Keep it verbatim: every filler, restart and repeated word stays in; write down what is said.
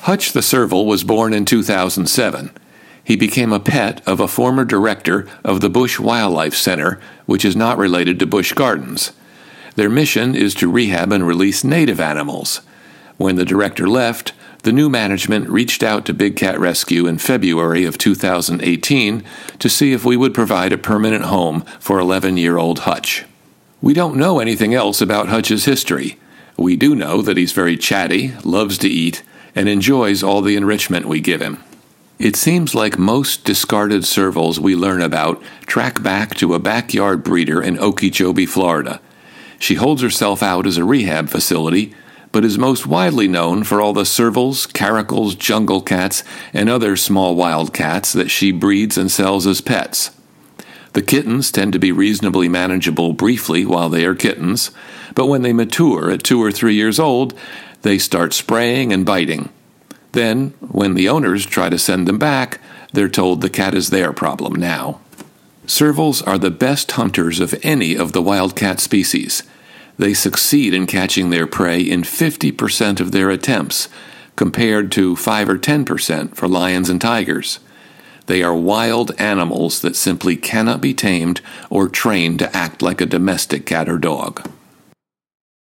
Hutch the Serval was born in two thousand seven. He became a pet of a former director of the Bush Wildlife Center, which is not related to Busch Gardens. Their mission is to rehab and release native animals. When the director left, the new management reached out to Big Cat Rescue in February of two thousand eighteen to see if we would provide a permanent home for eleven-year-old Hutch. We don't know anything else about Hutch's history. We do know that he's very chatty, loves to eat, and enjoys all the enrichment we give him. It seems like most discarded servals we learn about track back to a backyard breeder in Okeechobee, Florida. She holds herself out as a rehab facility, but is most widely known for all the servals, caracals, jungle cats, and other small wild cats that she breeds and sells as pets. The kittens tend to be reasonably manageable briefly while they are kittens, but when they mature at two or three years old, they start spraying and biting. Then, when the owners try to send them back, they're told the cat is their problem now. Servals are the best hunters of any of the wildcat species. They succeed in catching their prey in fifty percent of their attempts, compared to five or ten percent for lions and tigers. They are wild animals that simply cannot be tamed or trained to act like a domestic cat or dog.